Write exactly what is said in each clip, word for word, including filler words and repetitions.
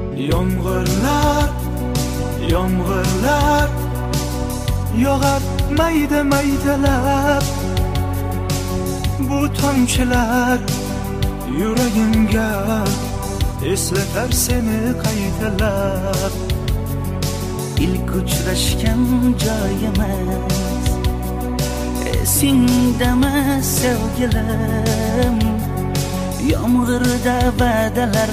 Yomg'irlar, yomg'irlar yog'ar mayda maydalab. Bu tomchilar yuragimga eslatar seni qaytalab. İlk uçraşgan joyimiz esingdami sevgilim? Yomg'irda va'dalar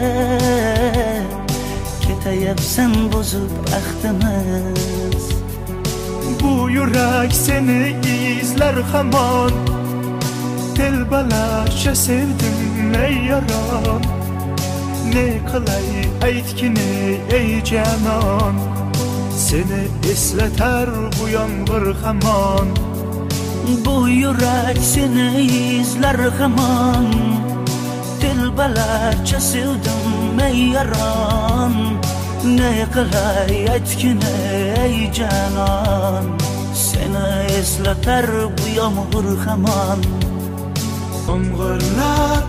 berib ketayapsan bozib ahdimiz. Bu yurak seni izler hamon, telbalarcha sevdim ey yaron. Ne qilay aytkini ey canon, seni eslatar bu yomg'ir hamon. Bu yurak seni izler hamon, telbalarcha sevdim ey yaron. Ne qilay aytkini ey canon, seni eslatar bu yomg'ir hamon. Yomg'irlar,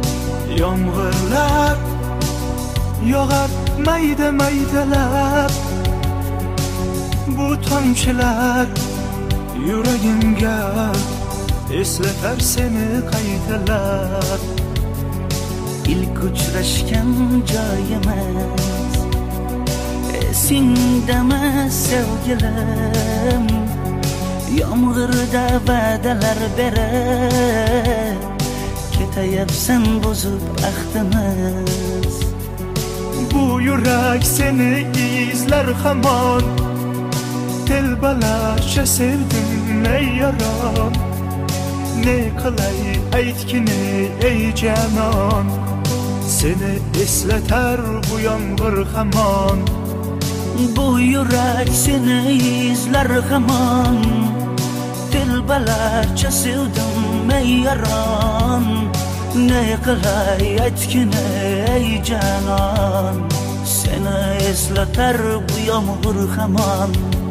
yomg'irlar yog'ar mayda maydalab. Bu tomchilar yuragimga eslatar seni qaytalab. İlk uçraşgan joyimiz esingdami sevgilim? Yomg'irda va'dalar berib ketayapsan bozib ahdimiz. Bu yurak seni izler hamon, telbalarcha sevdim ey yaron. Ne qilay aytkini ey canon, seni eslatar bu yomg'ir hamon. Bu yurak seni izler hamon, telbalarcha sevdim ey yaron. Ne qilay aytkini ey canon, seni eslatar bu yomg'ir hamon.